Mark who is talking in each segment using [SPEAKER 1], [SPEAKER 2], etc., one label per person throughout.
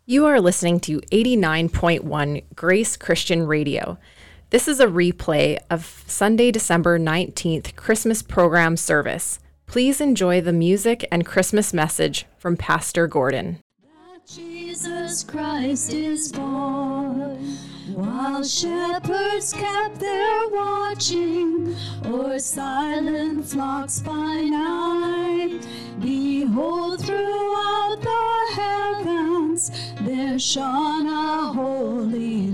[SPEAKER 1] You are listening to 89.1 Grace Christian Radio. This is a replay of Sunday, December 19th Christmas program service. Please enjoy the music and Christmas message from Pastor Gordon.
[SPEAKER 2] That Jesus Christ is born, while shepherds kept their watching, o'er silent flocks by night. Behold, throughout the heavens there shone a holy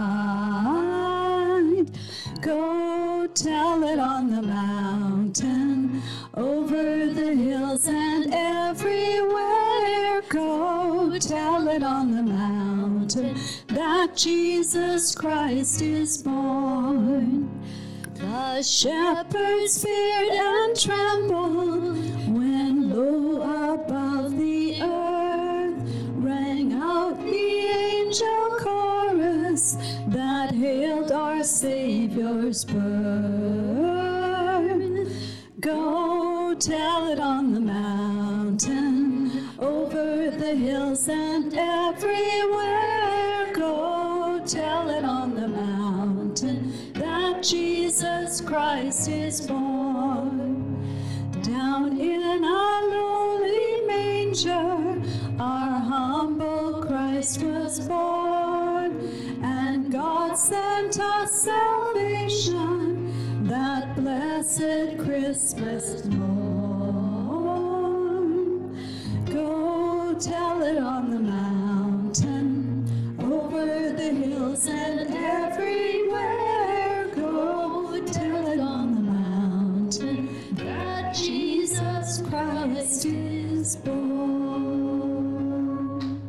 [SPEAKER 2] light. Go tell it on the mountain, over the hills and everywhere. Go tell it on the mountain, that Jesus Christ is born. The shepherds feared and trembled when low above the earth rang out the angel chorus that hailed our Savior's birth. Go tell it on the mountain, over the hills and everywhere. Go tell it on the mountain, that Jesus Christ is born. Down in a lowly manger, our humble Christ was born, and God sent us salvation that blessed Christmas morn. Go tell it on the mountain, over the hills and everywhere. Go tell it on the mountain, that Jesus Christ is born.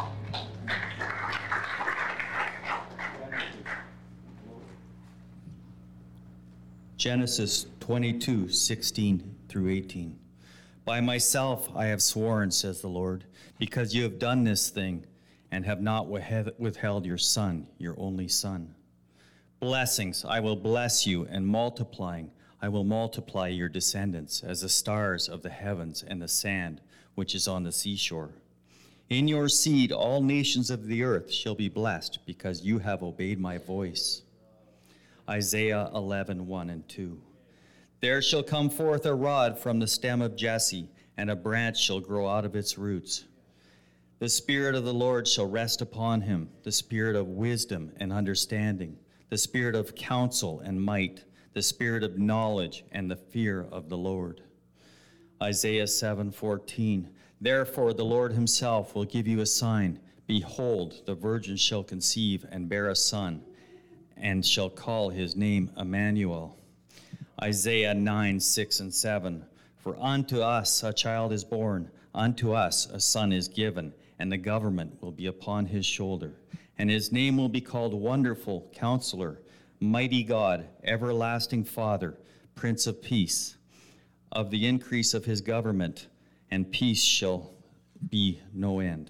[SPEAKER 3] Genesis 22:16 through 18. By myself I have sworn, says the Lord, because you have done this thing and have not withheld your son, your only son. Blessings, I will bless you, and multiplying, I will multiply your descendants as the stars of the heavens and the sand which is on the seashore. In your seed all nations of the earth shall be blessed, because you have obeyed my voice. Isaiah 11:1 and 2. There shall come forth a rod from the stem of Jesse, and a branch shall grow out of its roots. The Spirit of the Lord shall rest upon him, the Spirit of wisdom and understanding, the Spirit of counsel and might, the Spirit of knowledge and the fear of the Lord. Isaiah 7:14. Therefore the Lord himself will give you a sign. Behold, the virgin shall conceive and bear a son, and shall call his name Emmanuel. Isaiah 9:6 and 7. For unto us a child is born, unto us a son is given, and the government will be upon his shoulder. And his name will be called Wonderful Counselor, Mighty God, Everlasting Father, Prince of Peace. Of the increase of his government and peace shall be no end.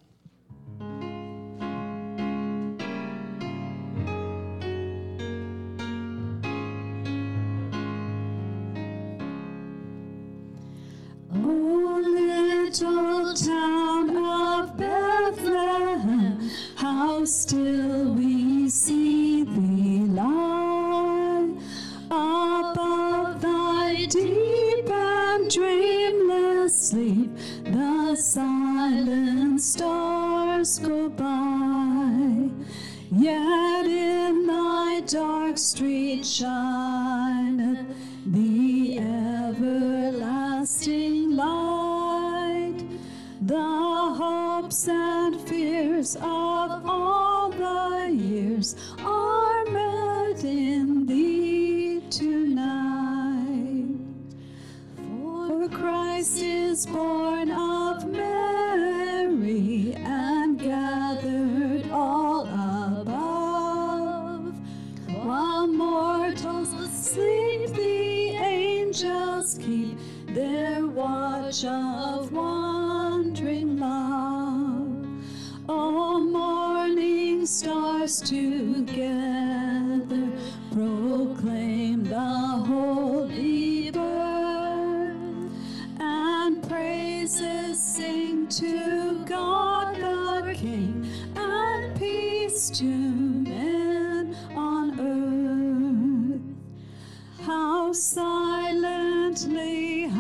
[SPEAKER 2] Little town of Bethlehem, how still we see thee lie. Above thy deep and dreamless sleep, the silent stars go by. Yet in thy dark street shineth the everlasting light. The hopes and fears of all the years are met in thee tonight. For Christ is born of Mary and gathered all above. While mortals sleep, the angels keep their watch of wondering love. O morning stars together proclaim the holy birth, and praises sing to God the King, and peace to men on earth. How silently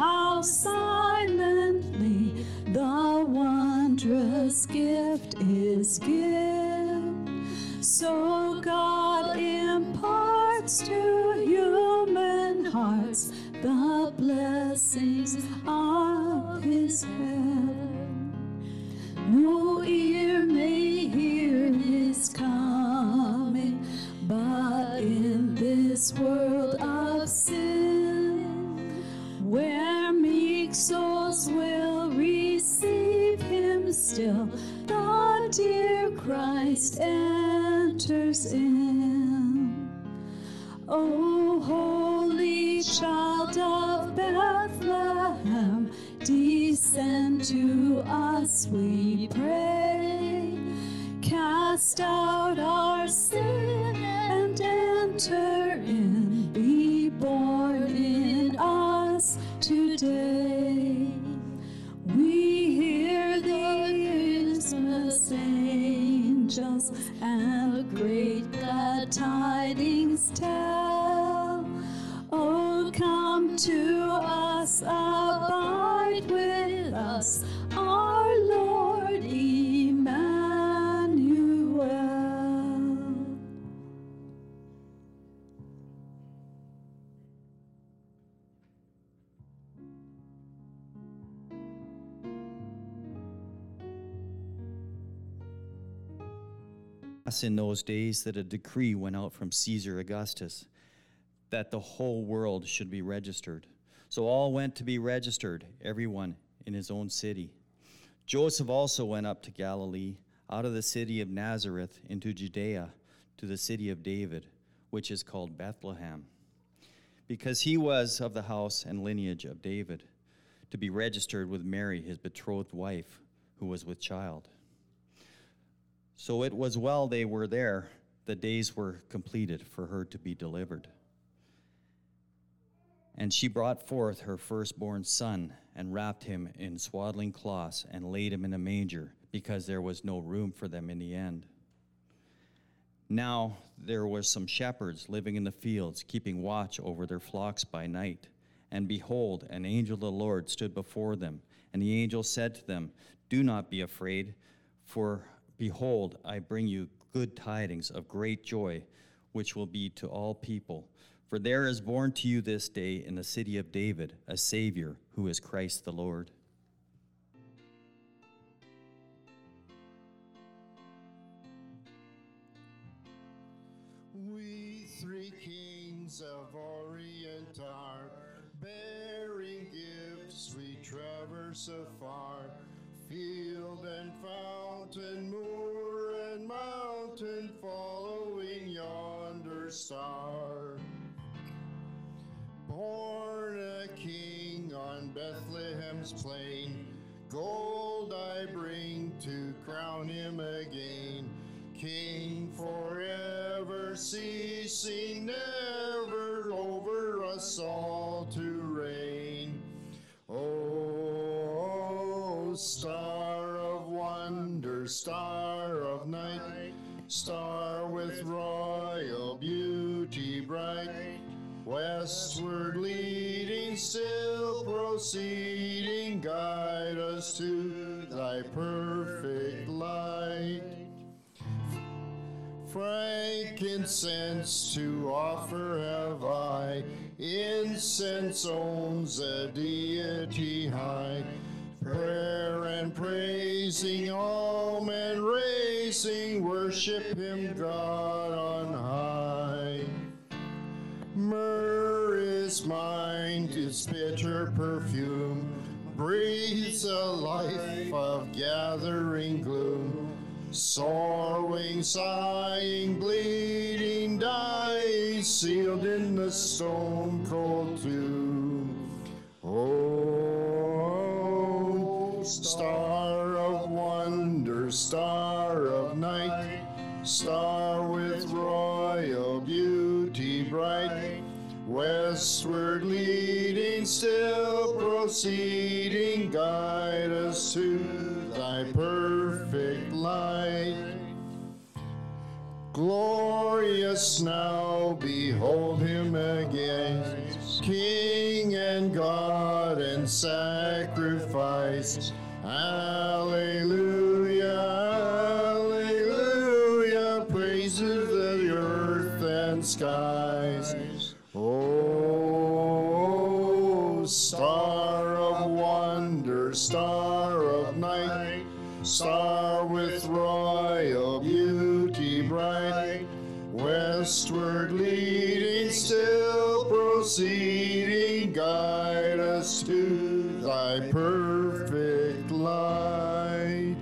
[SPEAKER 2] the wondrous gift is given. So God imparts to human hearts the blessings of his heaven. No ear may hear his coming, but in this world of sin, where meek souls will receive him still, the dear Christ enters in. O holy child of Bethlehem, descend to us, we pray. Cast out our sin and enter in. Be born in us today. We hear the Christmas angels and great glad tidings tell. Oh, come to us, abide with us, our Lord Emmanuel.
[SPEAKER 3] In those days that a decree went out from Caesar Augustus that the whole world should be registered. So all went to be registered, everyone in his own city. Joseph also went up to Galilee, out of the city of Nazareth into Judea, to the city of David, which is called Bethlehem, because he was of the house and lineage of David, to be registered with Mary, his betrothed wife, who was with child. So it was while they were there, the days were completed for her to be delivered. And she brought forth her firstborn son, and wrapped him in swaddling cloths, and laid him in a manger, because there was no room for them in the inn. Now there were some shepherds living in the fields, keeping watch over their flocks by night. And behold, an angel of the Lord stood before them, and the angel said to them, "Do not be afraid, for behold, I bring you good tidings of great joy, which will be to all people. For there is born to you this day in the city of David a Savior, who is Christ the Lord."
[SPEAKER 4] We three kings of Orient are, bearing gifts we traverse afar. Field and fountain, moor and mountain, following yonder star. Born a king on Bethlehem's plain, gold I bring to crown him again. King forever, ceasing never over us all to reign. Oh, star of wonder, star of night, star with royal beauty bright, westward leading, still proceeding, guide us to thy perfect light. Frankincense to offer have I, incense owns a deity high. Prayer and praising, all men raising, worship him, God on high. Myrrh is mine, its bitter perfume breathes a life of gathering gloom. Sorrowing, sighing, bleeding, dying, sealed in the stone-cold tomb. Oh, star of wonder, star of night, star with royal beauty bright, westward leading, still proceeding, guide us to thy perfect light. Glorious now, behold him again, King and God and sacrifice. Alleluia, alleluia, praises the earth and skies. Oh, star of wonder, star of night, star with royal beauty bright, westward leading, still proceeding, guide us to thy perfect light.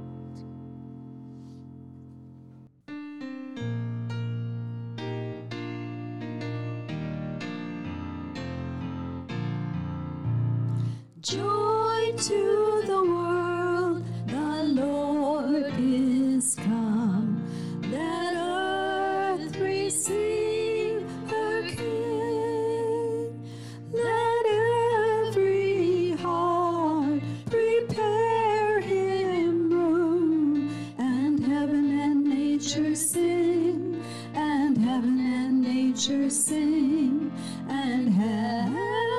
[SPEAKER 2] Joy to the world, the Lord is come. Let earth receive her King. Let every heart prepare him room, and heaven and nature sing, and heaven and nature sing, and heaven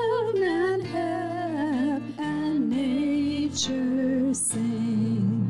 [SPEAKER 2] and nature sing.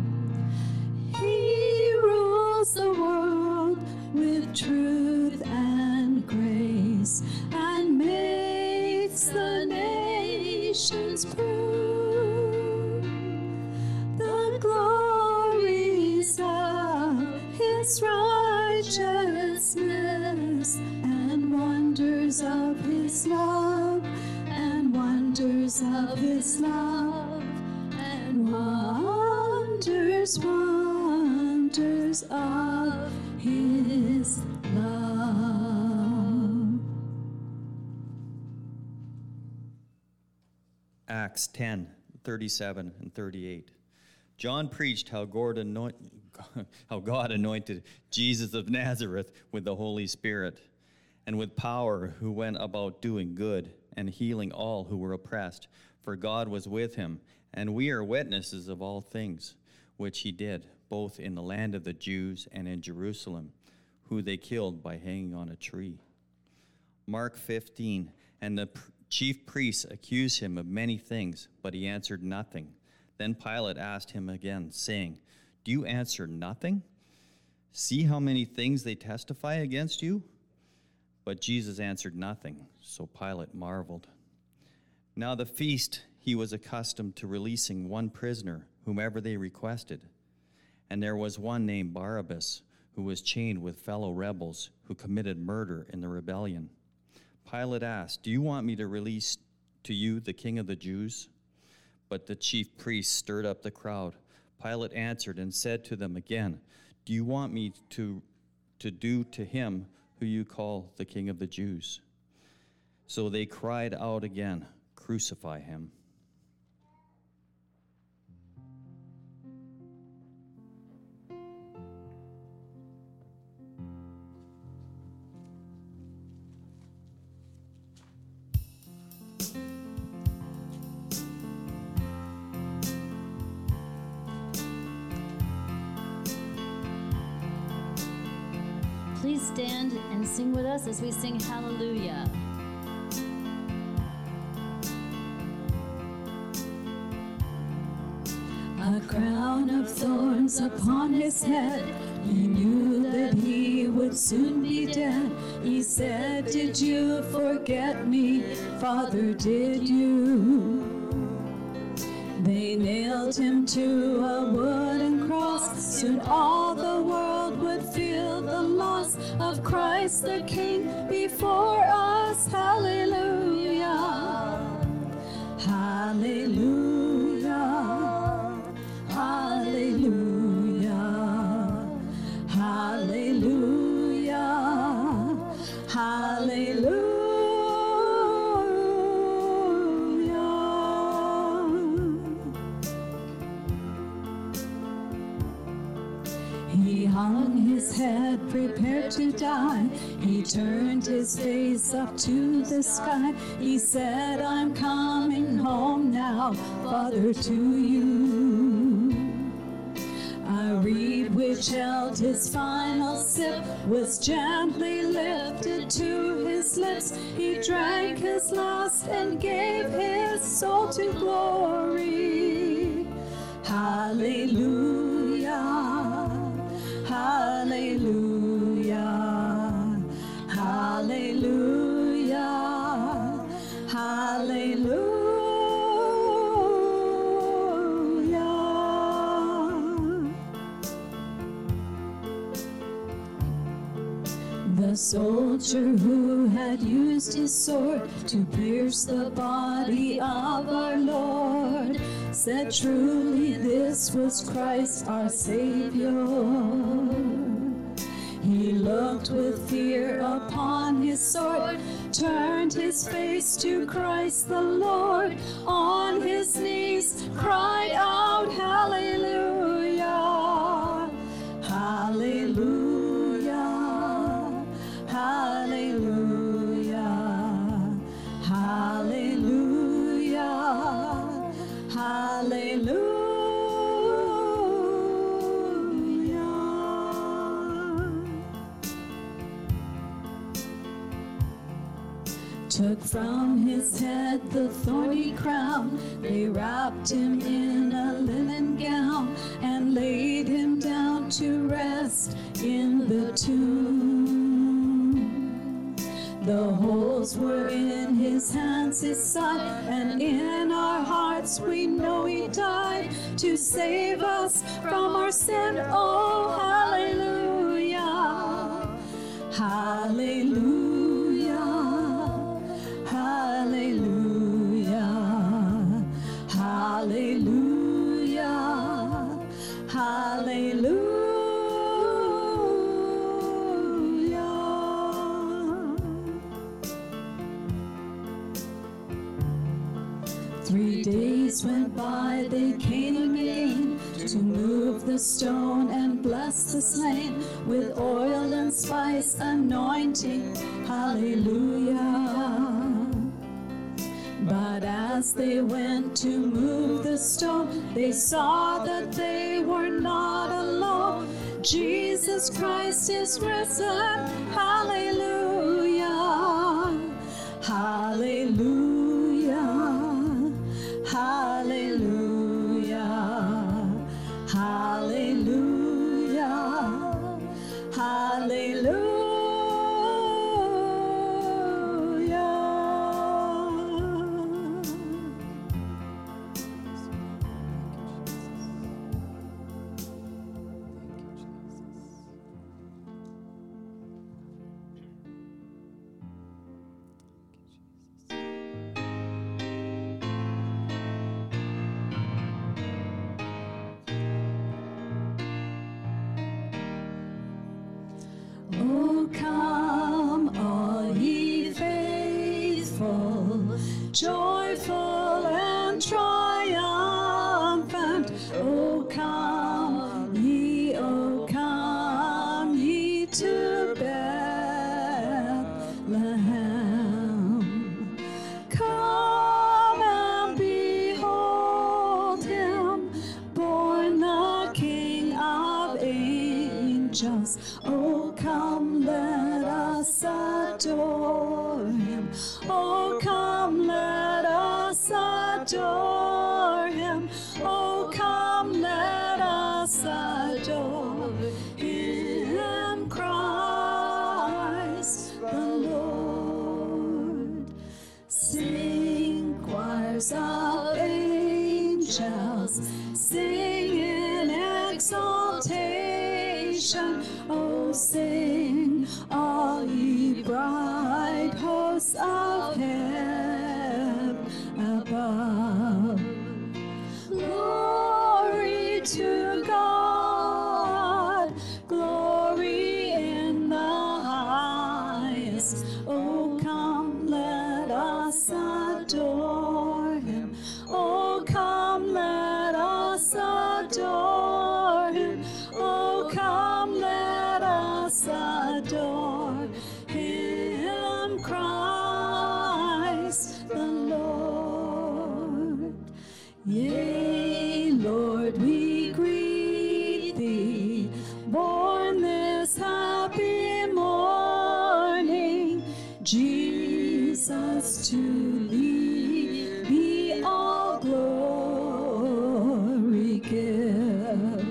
[SPEAKER 2] He rules the world with truth and grace, and makes the nations prove the glories of his righteousness, and wonders of his love, and wonders of his love, and wonders, wonders of his love.
[SPEAKER 3] Acts 10, 37 and 38. John preached how God anointed Jesus of Nazareth with the Holy Spirit and with power, who went about doing good and healing all who were oppressed, for God was with him. And we are witnesses of all things which he did, both in the land of the Jews and in Jerusalem, who they killed by hanging on a tree. Mark 15, and the chief priests accused him of many things, but he answered nothing. Then Pilate asked him again, saying, Do you answer nothing? See how many things they testify against you? But Jesus answered nothing, so Pilate marveled. Now the feast, he was accustomed to releasing one prisoner, whomever they requested. And there was one named Barabbas, who was chained with fellow rebels who committed murder in the rebellion. Pilate asked, Do you want me to release to you the King of the Jews? But the chief priests stirred up the crowd. Pilate answered and said to them again, Do you want me to do to him who you call the King of the Jews? So they cried out again, Crucify him.
[SPEAKER 5] Please stand and sing with us as we sing Hallelujah.
[SPEAKER 2] A crown of thorns upon his head, he knew that he would soon be dead. He said, Did you forget me, Father, did you? They nailed him to a wooden cross. Soon all the world would feel the loss of Christ the King before us. Hallelujah. Hallelujah. Hallelujah. Hallelujah. Hallelujah. He hung his head, prepared to die. He turned his face up to the sky. He said, I'm coming home now, Father, to you. I read with which held his final sip was gently lifted to his lips. He drank his last and gave his soul to glory. Hallelujah, hallelujah, hallelujah, hallelujah. The soldier who had used his sword to pierce the body of our Lord said, truly this was Christ our Savior. He looked with fear upon his sword, turned his face to Christ the Lord, on his knees cried out, hallelujah, hallelujah, hallelujah, hallelujah, hallelujah. Took from his head the thorny crown, they wrapped him in a linen gown, and laid him down to rest in the tomb. The holes were in his hands, his side, and in our hearts we know he died to save us from our sin. Oh, hallelujah, hallelujah. Hallelujah, hallelujah, hallelujah. 3 days went by, they came again to move the stone and bless the slain with oil and spice anointing. Hallelujah. But as they went to move the stone, they saw that they were not alone. Jesus Christ is risen. Hallelujah. Hallelujah. Hallelujah. Hallelujah. Hallelujah. Oh, come, all ye faithful, joyful and triumphant. Oh, come ye to Bethlehem. Come and behold him, born the King of angels. Oh, come, let us adore him. Oh, come, let us adore him. Oh, come, let us adore him, Christ the Lord. Sing, choirs of angels, sing in exaltation. Oh, sing, all ye bright hosts of heaven above. Glory to God, glory in the highest. Oh, come, let us adore him. Oh, come, let us adore him. Oh, come, let us adore him, Christ happy morning, Jesus, to thee be all glory give.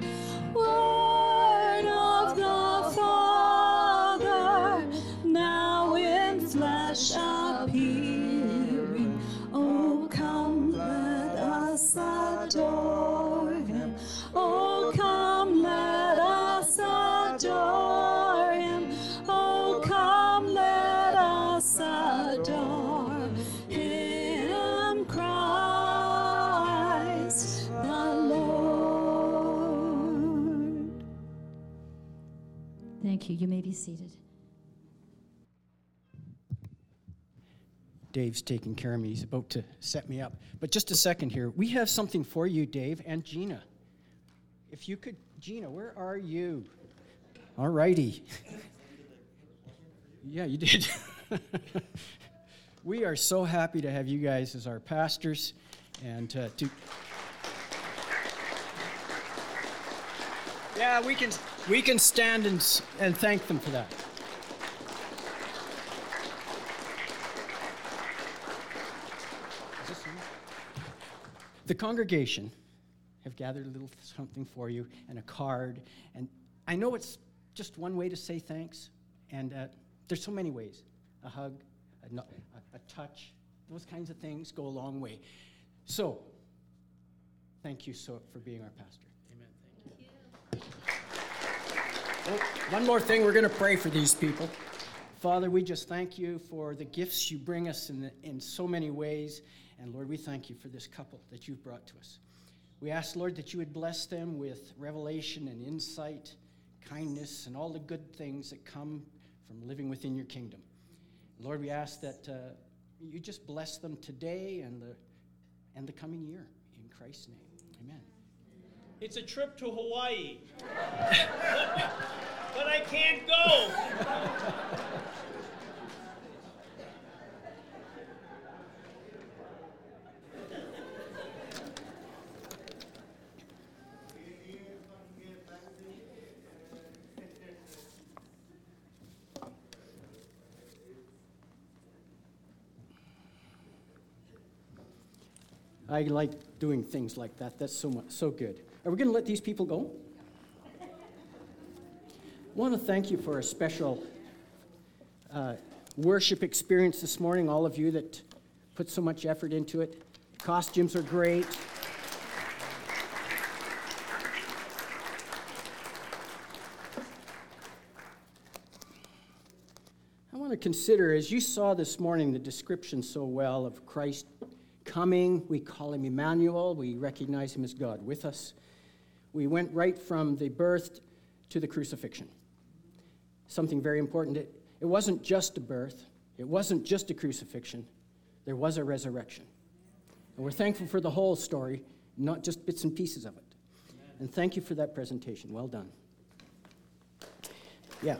[SPEAKER 2] Word of the Father, now in flesh appearing, oh come let us adore him, oh come let us adore him, oh come let us adore him, Christ the Lord.
[SPEAKER 5] Thank you. You may be seated.
[SPEAKER 6] Dave's taking care of me. He's about to set me up. But just a second here. We have something for you, Dave and Gina. If you could, Gina, where are you? All righty. Yeah, you did. We are so happy to have you guys as our pastors and to... Yeah, we can stand and thank them for that. The congregation have gathered a little something for you and a card. And I know it's just one way to say thanks. And there's so many ways. A hug, a touch, those kinds of things go a long way. So, thank you for being our pastor. Amen. Thank you. Oh, one more thing, we're going to pray for these people. Father, we just thank you for the gifts you bring us in so many ways. And Lord, we thank you for this couple that you've brought to us. We ask, Lord, that you would bless them with revelation and insight, kindness, and all the good things that come from living within your kingdom. Lord, we ask that you just bless them today and the coming year. In Christ's name, amen.
[SPEAKER 7] It's a trip to Hawaii. But I can't go.
[SPEAKER 6] I like doing things like that. That's so good. Are we going to let these people go? I want to thank you for a special worship experience this morning, all of you that put so much effort into it. Costumes are great. I want to consider, as you saw this morning, the description so well of Christ coming. We call him Emmanuel. We recognize him as God with us. We went right from the birth to the crucifixion. Something very important. It wasn't just a birth. It wasn't just a crucifixion. There was a resurrection. And we're thankful for the whole story, not just bits and pieces of it. Amen. And thank you for that presentation. Well done. Yeah.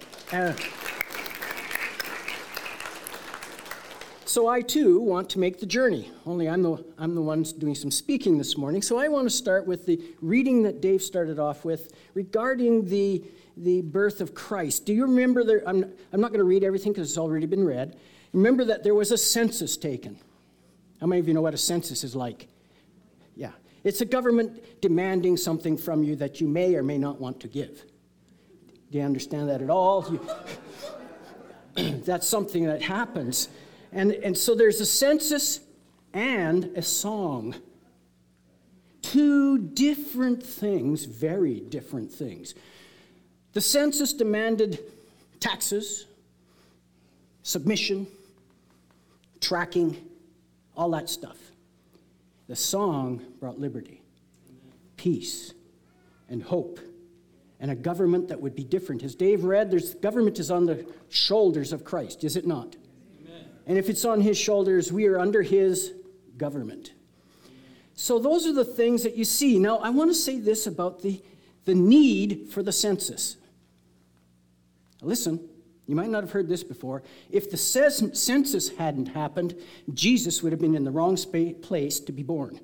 [SPEAKER 6] So I, too, want to make the journey, only I'm the one doing some speaking this morning. So I want to start with the reading that Dave started off with regarding the birth of Christ. Do you remember, I'm not going to read everything because it's already been read. Remember that there was a census taken. How many of you know what a census is like? Yeah. It's a government demanding something from you that you may or may not want to give. Do you understand that at all? That's something that happens. And so there's a census and a song. Two different things, very different things. The census demanded taxes, submission, tracking, all that stuff. The song brought liberty, peace, and hope, and a government that would be different. As Dave read, government is on the shoulders of Christ, is it not? And if it's on his shoulders, we are under his government. So those are the things that you see. Now, I want to say this about the need for the census. Listen, you might not have heard this before. If the census hadn't happened, Jesus would have been in the wrong place to be born.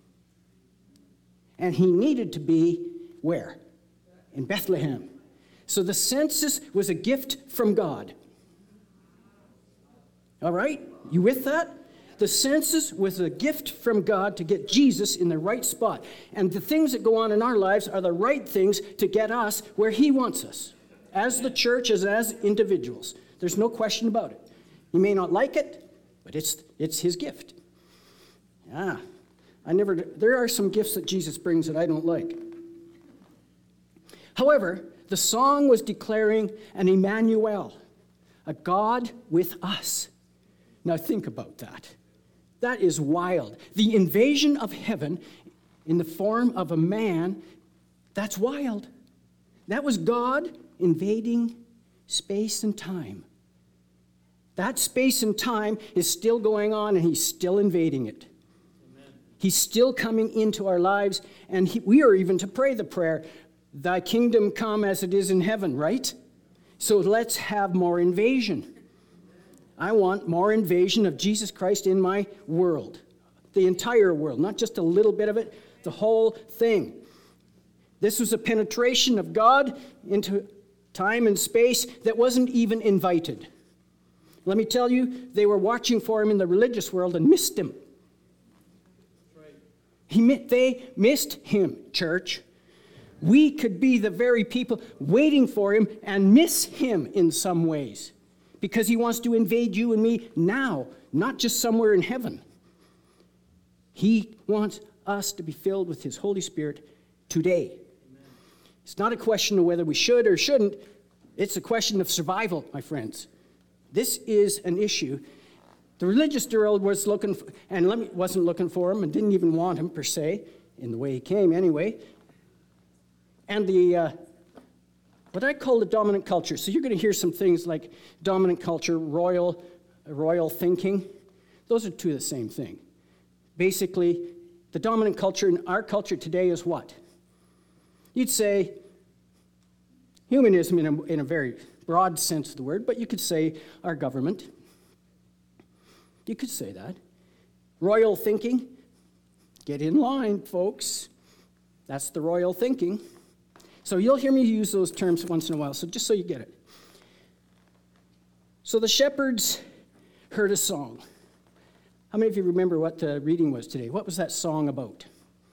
[SPEAKER 6] And he needed to be where? In Bethlehem. So the census was a gift from God. All right? You with that? The census was a gift from God to get Jesus in the right spot. And the things that go on in our lives are the right things to get us where he wants us, as the church, as individuals. There's no question about it. You may not like it, but it's his gift. There are some gifts that Jesus brings that I don't like. However, the song was declaring an Emmanuel, a God with us. Now think about that. That is wild. The invasion of heaven in the form of a man, that's wild. That was God invading space and time. That space and time is still going on, and he's still invading it. Amen. He's still coming into our lives, and we are even to pray the prayer, thy kingdom come as it is in heaven, right? So let's have more invasion. I want more invasion of Jesus Christ in my world. The entire world, not just a little bit of it, the whole thing. This was a penetration of God into time and space that wasn't even invited. Let me tell you, they were watching for him in the religious world and missed him. They missed him, church. We could be the very people waiting for him and miss him in some ways. Because he wants to invade you and me now, not just somewhere in heaven. He wants us to be filled with his Holy Spirit today. Amen. It's not a question of whether we should or shouldn't. It's a question of survival, my friends. This is an issue. The religious world was wasn't looking for him and didn't even want him per se, in the way he came anyway. And what I call the dominant culture. So you're going to hear some things like dominant culture, royal thinking. Those are two of the same thing. Basically, the dominant culture in our culture today is what? You'd say humanism in a very broad sense of the word, but you could say our government. You could say that. Royal thinking. Get in line, folks. That's the royal thinking. So you'll hear me use those terms once in a while, so just so you get it. So the shepherds heard a song. How many of you remember what the reading was today? What was that song about?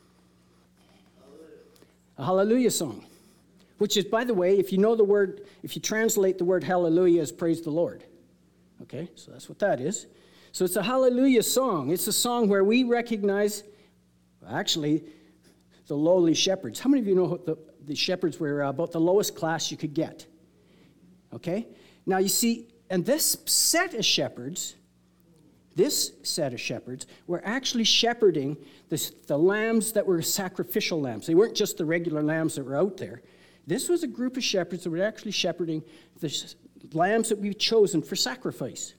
[SPEAKER 6] A hallelujah song. Which is, by the way, if you translate the word hallelujah as praise the Lord. Okay, so that's what that is. So it's a hallelujah song. It's a song where we recognize, actually, the lowly shepherds. How many of you know the shepherds were about the lowest class you could get? Okay? Now you see, and this set of shepherds were actually shepherding the lambs that were sacrificial lambs. They weren't just the regular lambs that were out there. This was a group of shepherds that were actually shepherding the lambs that we've chosen for sacrifice.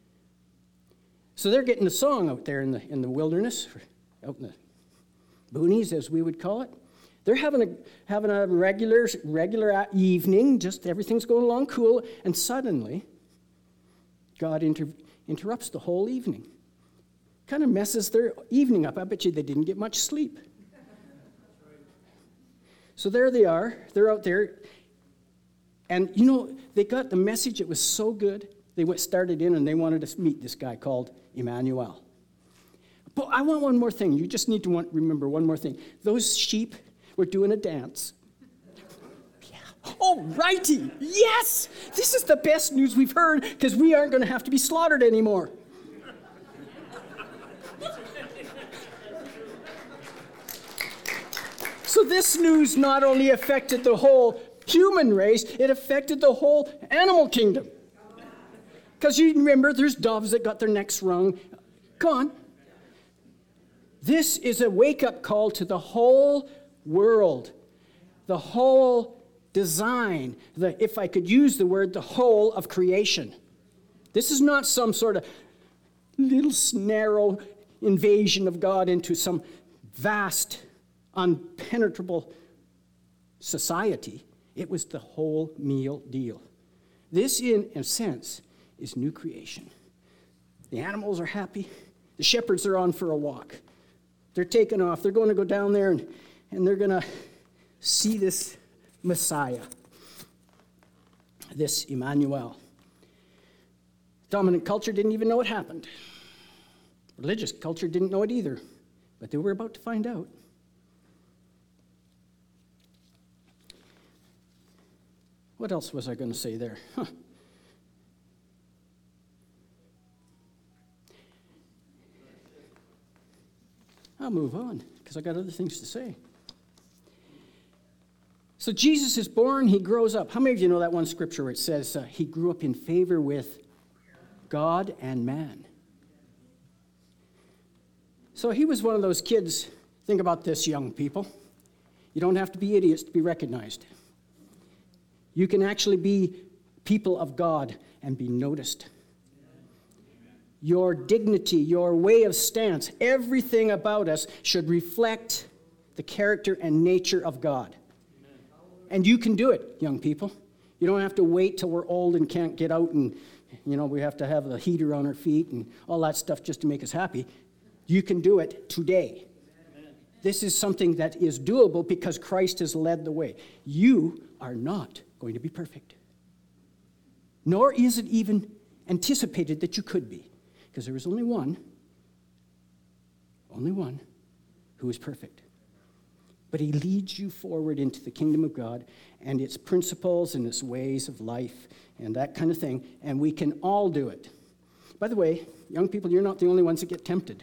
[SPEAKER 6] So they're getting the song out there in the wilderness, out in the boonies, as we would call it. They're having a regular evening, just everything's going along cool, and suddenly God interrupts the whole evening. Kind of messes their evening up. I bet you they didn't get much sleep. So there they are. They're out there. And, they got the message. It was so good. They started in and they wanted to meet this guy called Emmanuel. But I want one more thing. You just need to remember one more thing. Those sheep were doing a dance. Yeah. Oh, righty. Yes. This is the best news we've heard because we aren't going to have to be slaughtered anymore. So this news not only affected the whole human race, it affected the whole animal kingdom. Because you remember, there's doves that got their necks wrung. Come on. This is a wake-up call to the whole world, the whole design, if I could use the word, the whole of creation. This is not some sort of little narrow invasion of God into some vast, unpenetrable society. It was the whole meal deal. This, in a sense, is new creation. The animals are happy. The shepherds are on for a walk. They're taking off. They're going to go down there and they're going to see this Messiah. this Emmanuel. Dominant culture didn't even know it happened. Religious culture didn't know it either, but they were about to find out. What else was I going to say there? I'll move on, because I got other things to say. So Jesus is born, he grows up. How many of you know that one scripture where it says he grew up in favor with God and man? So he was one of those kids. Think about this, young people. You don't have to be idiots to be recognized. You can actually be people of God and be noticed. Your dignity, your way of stance, everything about us should reflect the character and nature of God. And you can do it, young people. You don't have to wait till we're old and can't get out and, we have to have the heater on our feet and all that stuff just to make us happy. You can do it today. This is something that is doable because Christ has led the way. You are not going to be perfect. Nor is it even anticipated that you could be. Because there is only one who is perfect. But he leads you forward into the kingdom of God and its principles and its ways of life and that kind of thing. And we can all do it. By the way, young people, you're not the only ones that get tempted.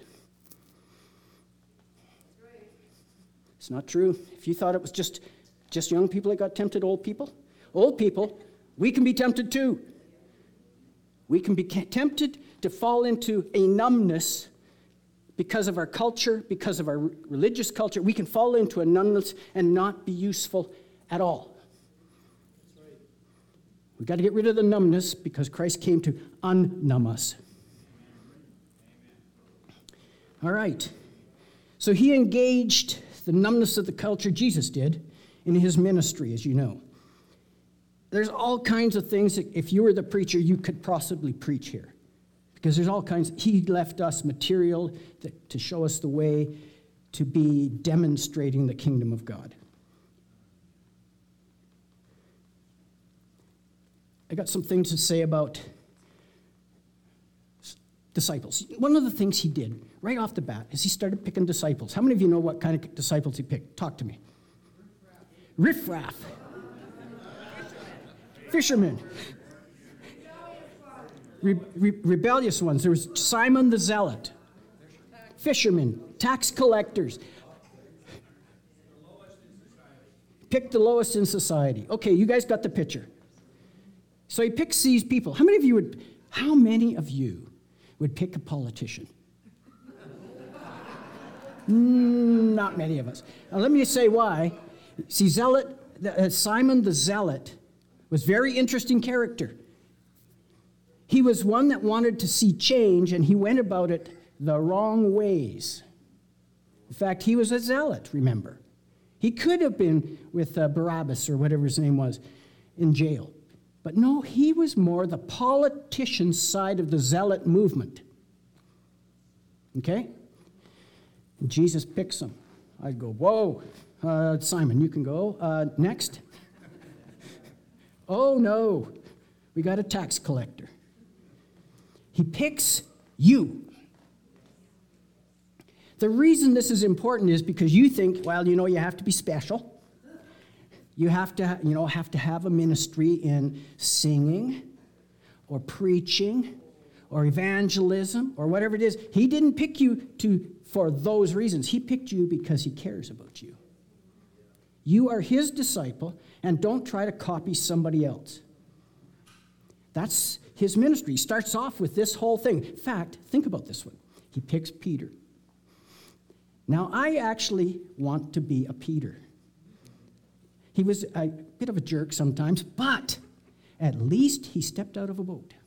[SPEAKER 6] It's not true. If you thought it was just young people that got tempted, old people, we can be tempted too. We can be tempted to fall into a numbness because of our culture, because of our religious culture. We can fall into a numbness and not be useful at all. We've got to get rid of the numbness because Christ came to unnumb us. All right. So he engaged the numbness of the culture, Jesus did, in his ministry, as you know. There's all kinds of things that if you were the preacher, you could possibly preach here. Because there's all kinds, he left us material to show us the way to be demonstrating the kingdom of God. I got some things to say about disciples. One of the things he did right off the bat is he started picking disciples. How many of you know what kind of disciples he picked? Talk to me. Riffraff. Fishermen. Rebellious ones. There was Simon the Zealot. Fishermen. Tax collectors. Picked the lowest in society. Okay, you guys got the picture. So he picks these people. How many of you would pick a politician? Not many of us. Now let me say why. See, Simon the Zealot was a very interesting character. He was one that wanted to see change, and he went about it the wrong ways. In fact, he was a zealot, remember. He could have been with Barabbas, or whatever his name was, in jail. But no, he was more the politician side of the zealot movement. Okay? And Jesus picks him. I'd go, whoa, Simon, you can go. Next. Oh, no, we got a tax collector. He picks you. The reason this is important is because you think, well, you have to be special. You have to, have a ministry in singing or preaching or evangelism or whatever it is. He didn't pick you for those reasons. He picked you because he cares about you. You are his disciple, and don't try to copy somebody else. That's his ministry. He starts off with this whole thing. In fact, think about this one. He picks Peter. Now, I actually want to be a Peter. He was a bit of a jerk sometimes, but at least he stepped out of a boat.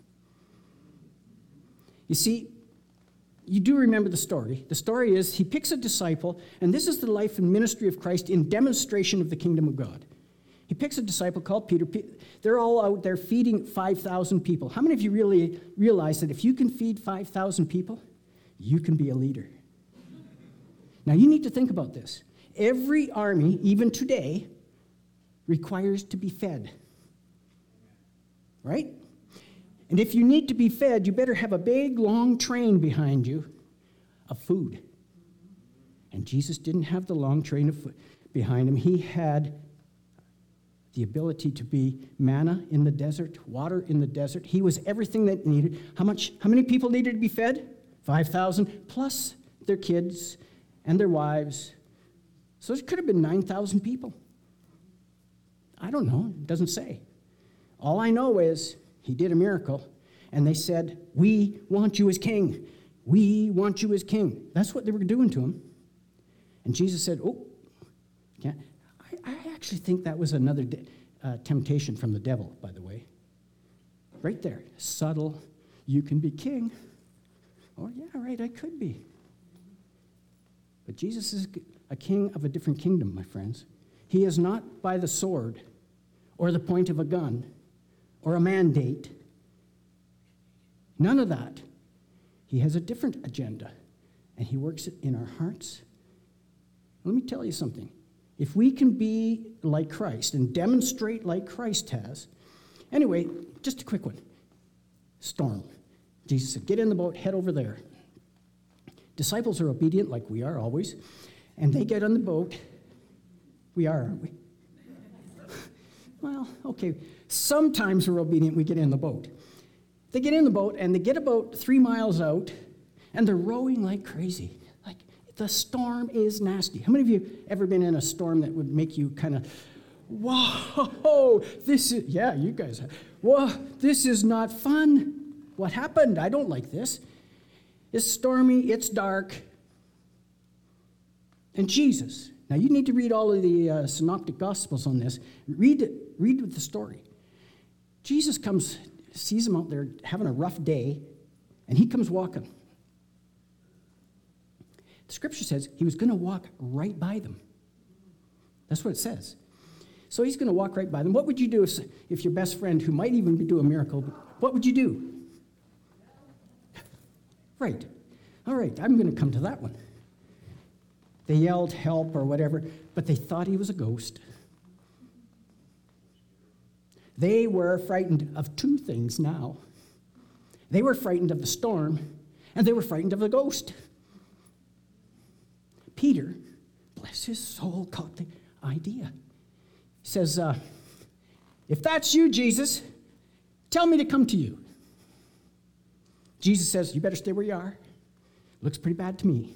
[SPEAKER 6] You see, you do remember the story. The story is he picks a disciple, and this is the life and ministry of Christ in demonstration of the kingdom of God. He picks a disciple called Peter. They're all out there feeding 5,000 people. How many of you really realize that if you can feed 5,000 people, you can be a leader? Now, you need to think about this. Every army, even today, requires to be fed. right? And if you need to be fed, you better have a big, long train behind you of food. And Jesus didn't have the long train of food behind him. He had the ability to be manna in the desert, water in the desert. He was everything that needed. How many people needed to be fed? 5,000, plus their kids and their wives. So it could have been 9,000 people. I don't know. It doesn't say. All I know is he did a miracle, and they said, "We want you as king. We want you as king." That's what they were doing to him. And Jesus said, "Oh, can't." I actually think that was another temptation from the devil, by the way. Right there. Subtle. You can be king. Oh, yeah, right, I could be. But Jesus is a king of a different kingdom, my friends. He is not by the sword or the point of a gun or a mandate. None of that. He has a different agenda, and he works it in our hearts. Let me tell you something. If we can be like Christ and demonstrate like Christ has. Anyway, just a quick one. Storm. Jesus said, "Get in the boat, head over there." Disciples are obedient like we are always, and they get on the boat. We are, aren't we? Well, okay. Sometimes we're obedient, we get in the boat. They get in the boat, and they get about 3 miles out, and they're rowing like crazy. Like, the storm is nasty. How many of you ever been in a storm that would make you kind of, whoa, this is, yeah, you guys have, whoa, this is not fun. What happened? I don't like this. It's stormy, it's dark. And Jesus, now you need to read all of the synoptic gospels on this. Read the story. Jesus comes, sees them out there having a rough day, and he comes walking. The scripture says he was going to walk right by them. That's what it says. So he's going to walk right by them. What would you do if your best friend, who might even do a miracle, what would you do? Right. All right, I'm going to come to that one. They yelled help or whatever, but they thought he was a ghost. They were frightened of two things now. They were frightened of the storm, and they were frightened of the ghost. Peter, bless his soul, caught the idea. He says, "If that's you, Jesus, tell me to come to you." Jesus says, "You better stay where you are. Looks pretty bad to me."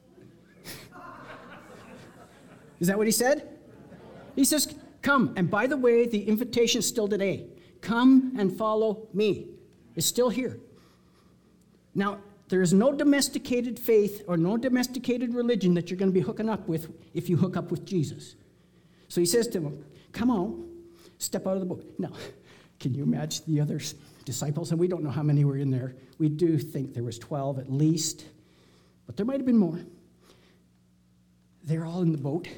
[SPEAKER 6] Is that what he said? He says, "Come." And by the way, the invitation is still today. Come and follow me. It's still here. Now, there is no domesticated faith or no domesticated religion that you're going to be hooking up with if you hook up with Jesus. So he says to them, "Come on, step out of the boat." Now, can you imagine the other disciples? And we don't know how many were in there. We do think there was 12 at least, but there might have been more. They're all in the boat,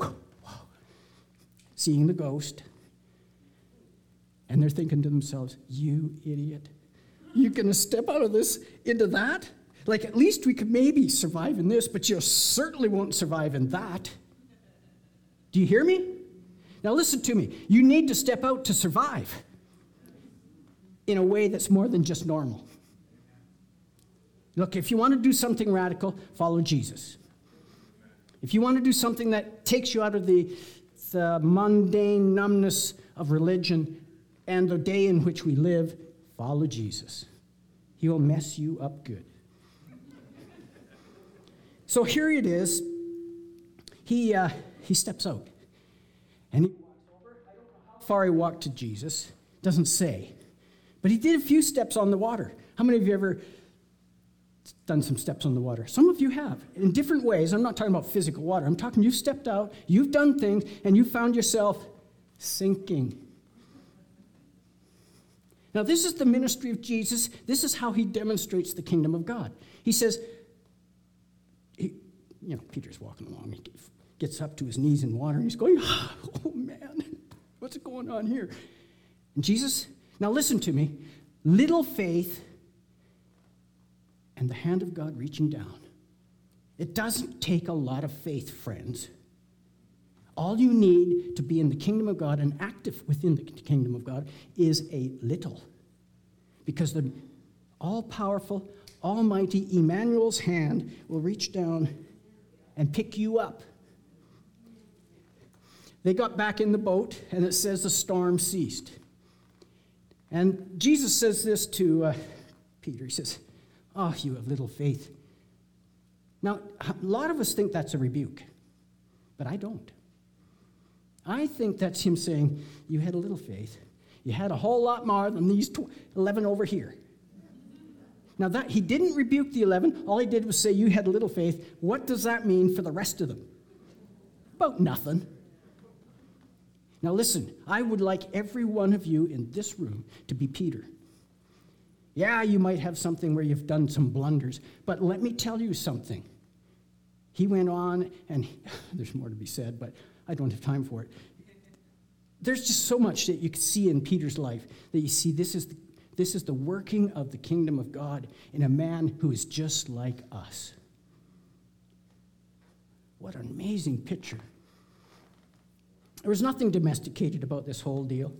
[SPEAKER 6] seeing the ghost, and they're thinking to themselves, "You idiot. You're going to step out of this into that? Like, at least we could maybe survive in this, but you certainly won't survive in that." Do you hear me? Now listen to me. You need to step out to survive in a way that's more than just normal. Look, if you want to do something radical, follow Jesus. If you want to do something that takes you out of the mundane numbness of religion and the day in which we live, follow Jesus. He will mess you up good. So here it is. He steps out. And he walks over. I don't know how far he walked to Jesus. Doesn't say. But he did a few steps on the water. How many of you ever done some steps on the water? Some of you have, in different ways. I'm not talking about physical water. I'm talking you've stepped out, you've done things, and you found yourself sinking. Now, this is the ministry of Jesus. This is how he demonstrates the kingdom of God. He says, Peter's walking along. He gets up to his knees in water, and he's going, "Oh, man, what's going on here?" And Jesus, now listen to me, little faith and the hand of God reaching down. It doesn't take a lot of faith, friends. All you need to be in the kingdom of God and active within the kingdom of God is a little. Because the all-powerful, almighty Emmanuel's hand will reach down and pick you up. They got back in the boat, and it says the storm ceased. And Jesus says this to Peter. He says, "Oh, you have little faith." Now, a lot of us think that's a rebuke, but I don't. I think that's him saying, you had a little faith. You had a whole lot more than these 11 over here. Now, that he didn't rebuke the 11. All he did was say, you had a little faith. What does that mean for the rest of them? About nothing. Now, listen, I would like every one of you in this room to be Peter. Yeah, you might have something where you've done some blunders, but let me tell you something. He went on, and there's more to be said, but I don't have time for it. There's just so much that you can see in Peter's life that you see this is the working of the kingdom of God in a man who is just like us. What an amazing picture. There was nothing domesticated about this whole deal.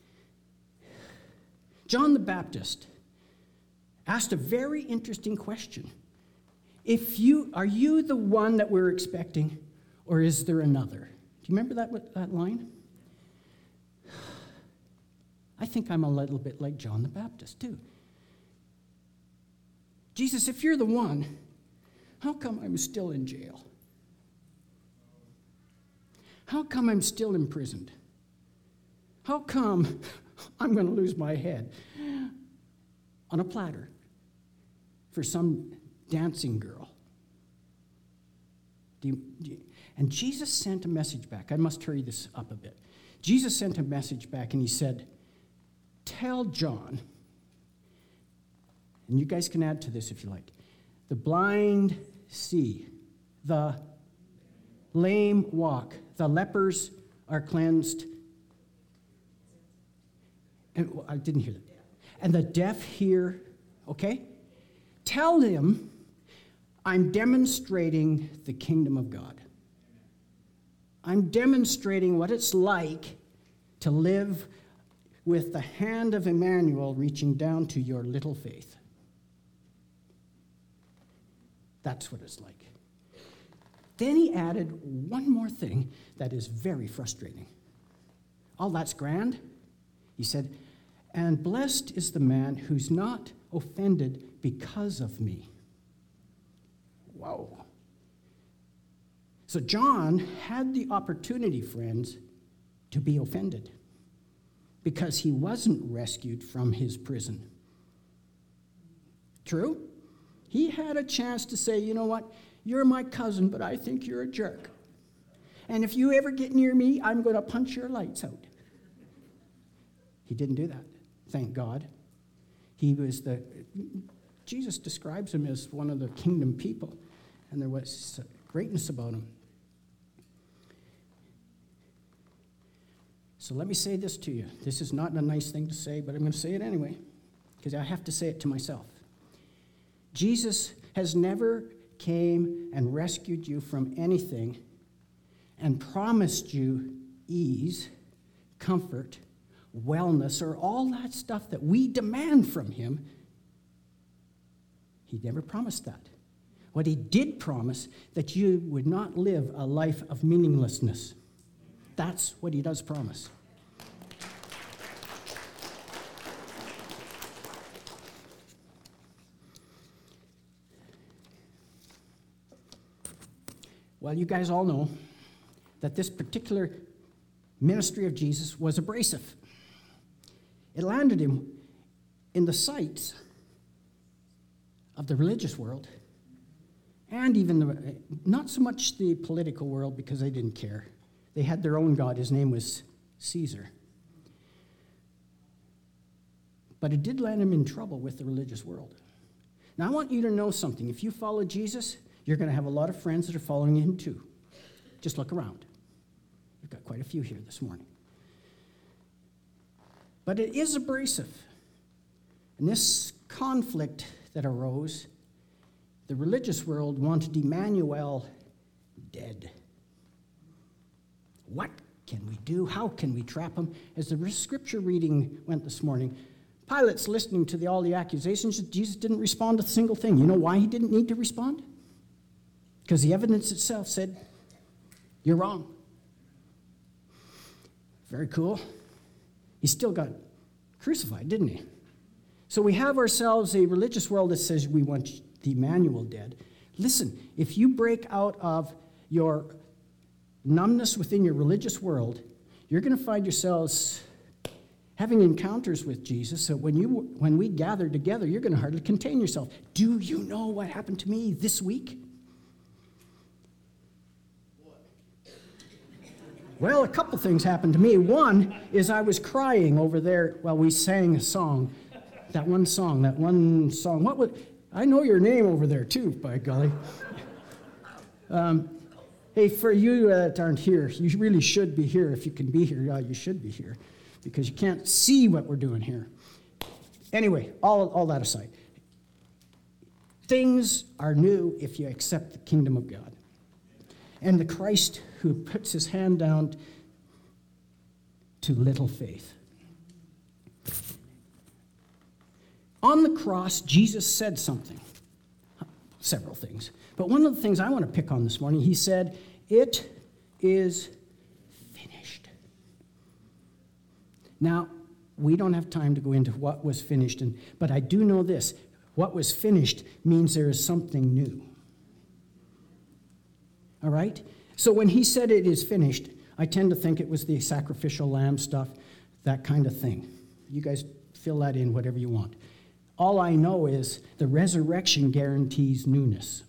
[SPEAKER 6] John the Baptist asked a very interesting question. Are you the one that we're expecting, or is there another? Do you remember that line? I think I'm a little bit like John the Baptist, too. Jesus, if you're the one, how come I'm still in jail? How come I'm still imprisoned? How come I'm going to lose my head on a platter for some dancing girl? And Jesus sent a message back. I must hurry this up a bit. Jesus sent a message back, and he said, tell John, and you guys can add to this if you like, the blind see, the lame walk, the lepers are cleansed. And I didn't hear that. And the deaf hear, okay? Tell him I'm demonstrating the kingdom of God. I'm demonstrating what it's like to live with the hand of Emmanuel reaching down to your little faith. That's what it's like. Then he added one more thing that is very frustrating. All that's grand. He said, and blessed is the man who's not offended because of me. Whoa. So John had the opportunity, friends, to be offended because he wasn't rescued from his prison. True? He had a chance to say, you know what? You're my cousin, but I think you're a jerk. And if you ever get near me, I'm going to punch your lights out. He didn't do that, thank God. Jesus describes him as one of the kingdom people, and there was greatness about him. So let me say this to you. This is not a nice thing to say, but I'm going to say it anyway, because I have to say it to myself. Jesus has never came and rescued you from anything and promised you ease, comfort, wellness, or all that stuff that we demand from him. He never promised that. What he did promise, that you would not live a life of meaninglessness. That's what he does promise. Well, you guys all know that this particular ministry of Jesus was abrasive. It landed him in the sights of the religious world and even not so much the political world, because they didn't care. They had their own god. His name was Caesar. But it did land him in trouble with the religious world. Now, I want you to know something. If you follow Jesus, you're going to have a lot of friends that are following him too. Just look around. We've got quite a few here this morning. But it is abrasive. And this conflict that arose, the religious world wanted Emmanuel dead. What can we do? How can we trap him? As the scripture reading went this morning, Pilate's listening to all the accusations. Jesus didn't respond to a single thing. You know why he didn't need to respond? Because the evidence itself said, you're wrong. Very cool. He still got crucified, didn't he? So we have ourselves a religious world that says we want the Emmanuel dead. Listen, if you break out of your numbness within your religious world, you're going to find yourselves having encounters with Jesus, so when we gather together, you're going to hardly contain yourself. Do you know what happened to me this week? Well, a couple things happened to me. One is I was crying over there while we sang a song. That one song. What was? I know your name over there too, by golly. Hey, for you that aren't here, you really should be here. If you can be here, you should be here, because you can't see what we're doing here. Anyway, all that aside, things are new if you accept the kingdom of God. And the Christ who puts his hand down to little faith. On the cross, Jesus said something, several things. But one of the things I want to pick on this morning, he said, "It is finished." Now, we don't have time to go into what was finished, but I do know this. What was finished means there is something new. All right? So when he said it is finished, I tend to think it was the sacrificial lamb stuff, that kind of thing. You guys fill that in whatever you want. All I know is the resurrection guarantees newness.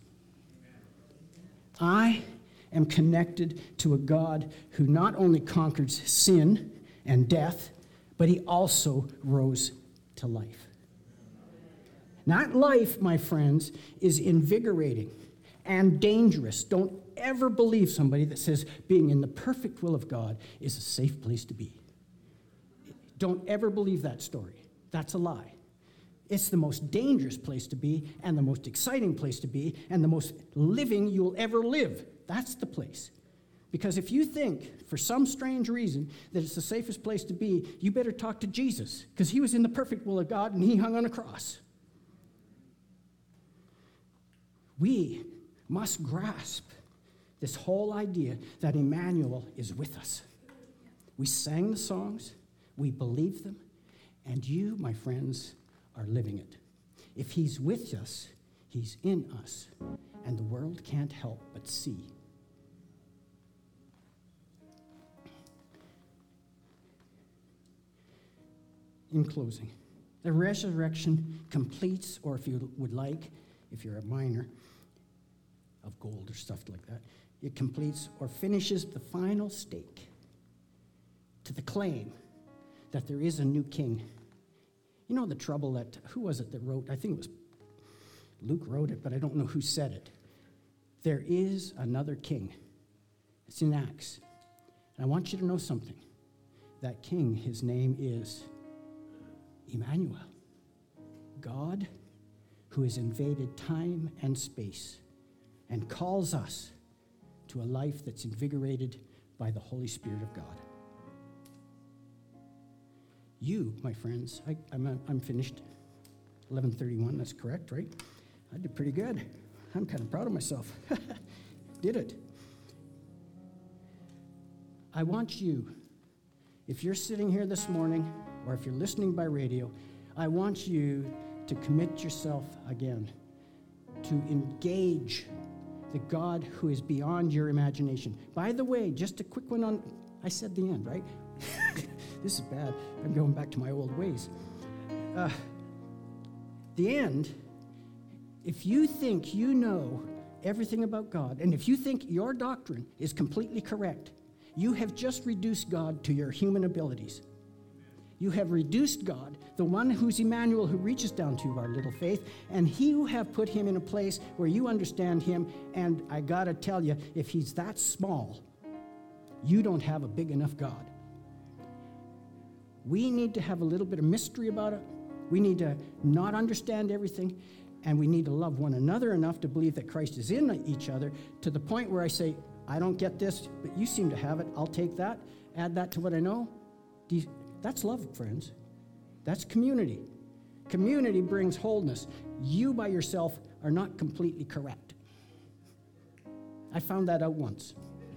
[SPEAKER 6] I am connected to a God who not only conquered sin and death, but he also rose to life. That life, my friends, is invigorating and dangerous. Don't ever believe somebody that says being in the perfect will of God is a safe place to be. Don't ever believe that story. That's a lie. It's the most dangerous place to be, and the most exciting place to be, and the most living you'll ever live. That's the place. Because if you think, for some strange reason, that it's the safest place to be, you better talk to Jesus, because he was in the perfect will of God, and he hung on a cross. We must grasp this whole idea that Emmanuel is with us. We sang the songs, we believe them, and you, my friends, are living it. If he's with us, he's in us, and the world can't help but see. In closing, the resurrection completes, or if you would like, if you're a miner of gold or stuff like that, it completes or finishes the final stake to the claim that there is a new king. You know the trouble that, who was it that wrote, I think it was Luke wrote it, but I don't know who said it. There is another king. It's in Acts. And I want you to know something. That king, his name is Emmanuel. God who has invaded time and space and calls us to a life that's invigorated by the Holy Spirit of God. You, my friends, I'm finished. 11:31, that's correct, right? I did pretty good. I'm kind of proud of myself. Did it. I want you, if you're sitting here this morning, or if you're listening by radio, I want you to commit yourself again to engage the God who is beyond your imagination. By the way, just a quick one on, I said the end, right? This is bad. I'm going back to my old ways. The end, if you think you know everything about God, and if you think your doctrine is completely correct, you have just reduced God to your human abilities. You have reduced God, the one who's Emmanuel, who reaches down to our little faith, and you have put him in a place where you understand him, and I gotta tell you, if he's that small, you don't have a big enough God. We need to have a little bit of mystery about it. We need to not understand everything, and we need to love one another enough to believe that Christ is in each other, to the point where I say, I don't get this, but you seem to have it. I'll take that, add that to what I know. That's love, friends. That's community. Community brings wholeness. You by yourself are not completely correct. I found that out once.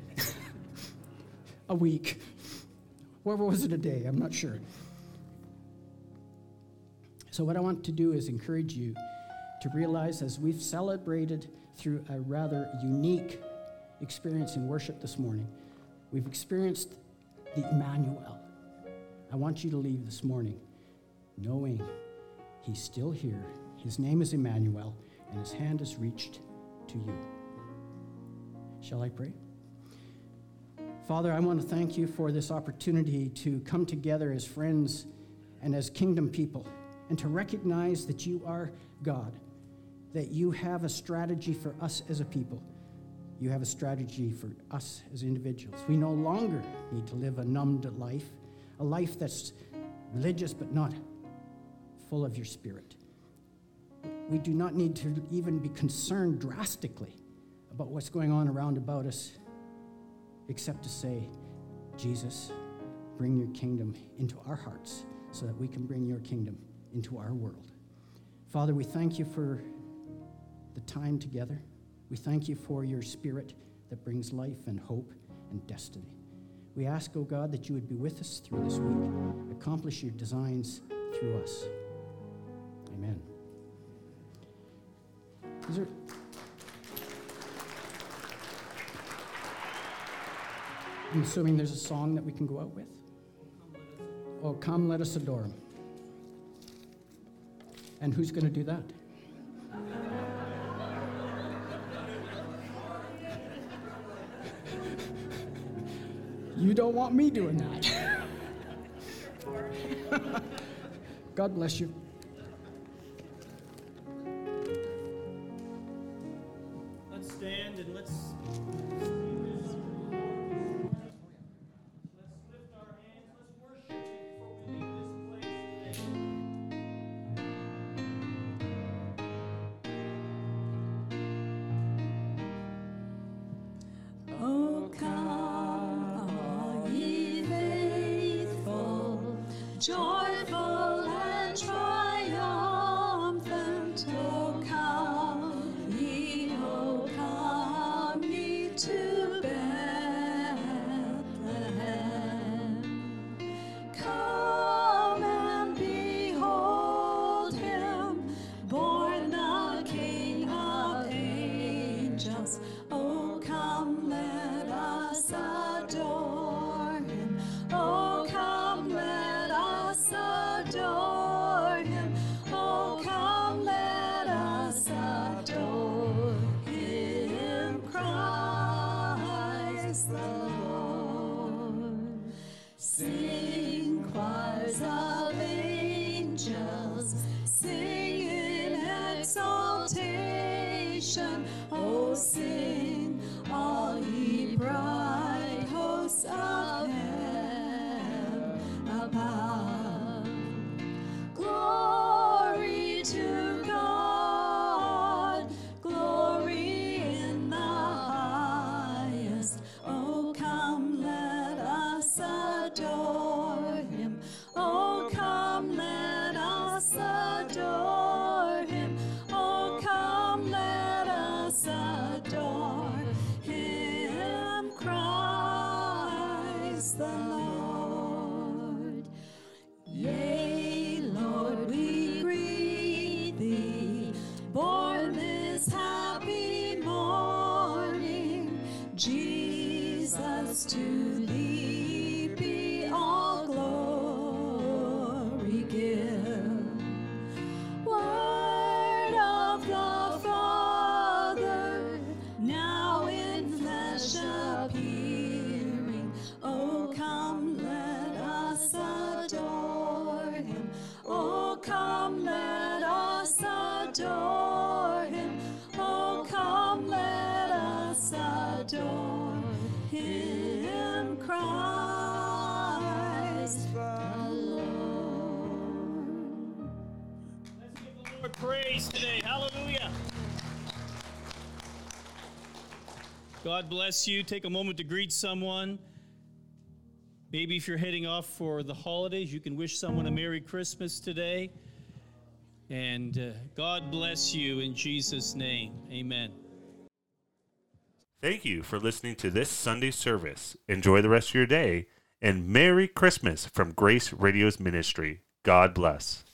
[SPEAKER 6] A week. Or was it a day? I'm not sure. So what I want to do is encourage you to realize, as we've celebrated through a rather unique experience in worship this morning, we've experienced the Emmanuel. I want you to leave this morning knowing he's still here. His name is Emmanuel, and his hand is reached to you. Shall I pray? Father, I want to thank you for this opportunity to come together as friends and as kingdom people, and to recognize that you are God, that you have a strategy for us as a people. You have a strategy for us as individuals. We no longer need to live a numbed life, a life that's religious but not full of your Spirit. We do not need to even be concerned drastically about what's going on around about us, except to say, Jesus, bring your kingdom into our hearts so that we can bring your kingdom into our world. Father, we thank you for the time together. We thank you for your Spirit that brings life and hope and destiny. We ask, oh God, that you would be with us through this week, accomplish your designs through us. Amen. I'm assuming there's a song that we can go out with. Oh, come, let us adore him. And who's going to do that? You don't want me doing that. God bless you.
[SPEAKER 7] Let's stand and let's lift our hands. Let's worship before we leave this place today.
[SPEAKER 2] Oh, come, all ye faithful, joyful and triumphant. Oh, come ye to Bethlehem. Come and behold him, born the King of angels. Oh, come, let us adore him. Oh, come, let us adore him. Oh, come, let us adore him, Christ the Lord. Sing, choirs of angels, sing in exaltation. Oh, sing, all ye bright hosts of heaven above. Glory to God, glory in the highest. Oh, come, let us adore him. Oh, come, let us adore him. Oh, come, let us adore him, Christ the Lord. Yea, Lord, we greet thee, born this happy morning. Jesus, to thee be all glory give. Word of the Father, now in flesh appearing. Oh, come, let us adore him. Oh, come, let us adore him. Oh, come, let us adore him, Christ the Lord.
[SPEAKER 7] Let's give the Lord praise today. Hallelujah.
[SPEAKER 8] God bless you. Take a moment to greet someone. Maybe if you're heading off for the holidays, you can wish someone a Merry Christmas today. And God bless you in Jesus' name. Amen.
[SPEAKER 9] Thank you for listening to this Sunday service. Enjoy the rest of your day, and Merry Christmas from Grace Radio's ministry. God bless.